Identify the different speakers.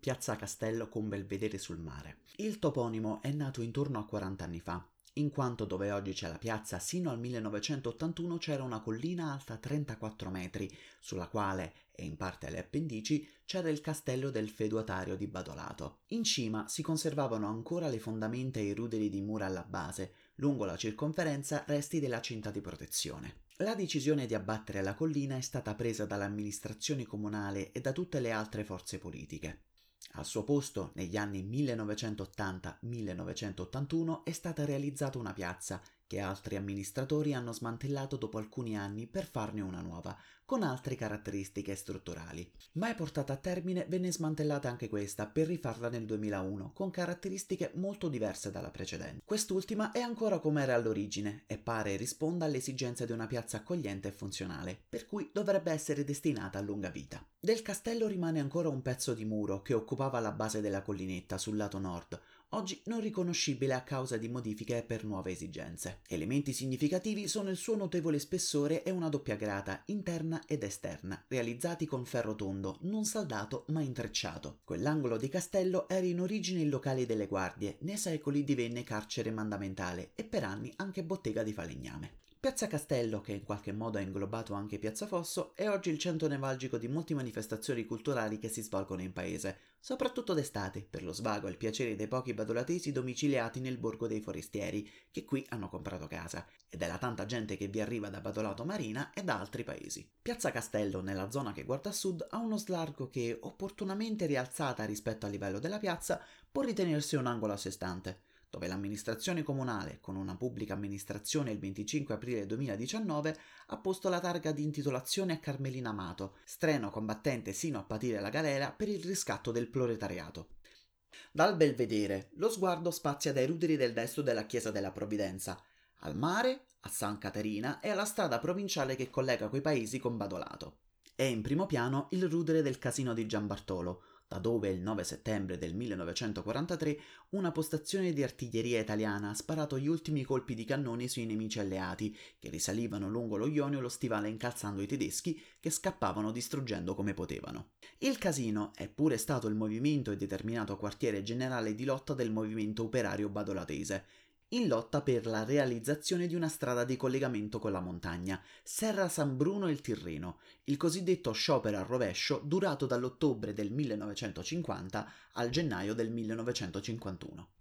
Speaker 1: Piazza Castello con belvedere sul mare. Il toponimo è nato intorno a 40 anni fa, in quanto dove oggi c'è la piazza sino al 1981 c'era una collina alta 34 metri, sulla quale, e in parte alle appendici, c'era il castello del feudatario di Badolato. In cima si conservavano ancora le fondamenta e i ruderi di mura alla base, lungo la circonferenza resti della cinta di protezione. La decisione di abbattere la collina è stata presa dall'amministrazione comunale e da tutte le altre forze politiche. Al suo posto, negli anni 1980-1981, è stata realizzata una piazza che altri amministratori hanno smantellato dopo alcuni anni per farne una nuova, con altre caratteristiche strutturali. Mai portata a termine, venne smantellata anche questa per rifarla nel 2001, con caratteristiche molto diverse dalla precedente. Quest'ultima è ancora come era all'origine e pare risponda alle esigenze di una piazza accogliente e funzionale, per cui dovrebbe essere destinata a lunga vita. Del castello rimane ancora un pezzo di muro che occupava la base della collinetta sul lato nord, oggi non riconoscibile a causa di modifiche per nuove esigenze. Elementi significativi sono il suo notevole spessore e una doppia grata, interna ed esterna, realizzati con ferro tondo, non saldato ma intrecciato. Quell'angolo di castello era in origine il locale delle guardie, nei secoli divenne carcere mandamentale e per anni anche bottega di falegname. Piazza Castello, che in qualche modo ha inglobato anche Piazza Fosso, è oggi il centro nevralgico di molte manifestazioni culturali che si svolgono in paese, soprattutto d'estate, per lo svago e il piacere dei pochi badolatesi domiciliati nel borgo dei forestieri, che qui hanno comprato casa, e della tanta gente che vi arriva da Badolato Marina e da altri paesi. Piazza Castello, nella zona che guarda a sud, ha uno slargo che, opportunamente rialzata rispetto al livello della piazza, può ritenersi un angolo a sé stante, dove l'amministrazione comunale, con una pubblica amministrazione il 25 aprile 2019, ha posto la targa di intitolazione a Carmelina Amato, streno combattente sino a patire la galera per il riscatto del proletariato. Dal belvedere, lo sguardo spazia dai ruderi del destro della chiesa della Provvidenza, al mare, a San Caterina e alla strada provinciale che collega quei paesi con Badolato. È in primo piano il rudere del casino di Gian Bartolo, da dove il 9 settembre del 1943 una postazione di artiglieria italiana ha sparato gli ultimi colpi di cannone sui nemici alleati, che risalivano lungo lo Ionio lo stivale incalzando i tedeschi che scappavano distruggendo come potevano. Il casino è pure stato il movimento e determinato quartiere generale di lotta del movimento operario badolatese, in lotta per la realizzazione di una strada di collegamento con la montagna, Serra San Bruno e il Tirreno, il cosiddetto sciopero al rovescio durato dall'ottobre del 1950 al gennaio del 1951.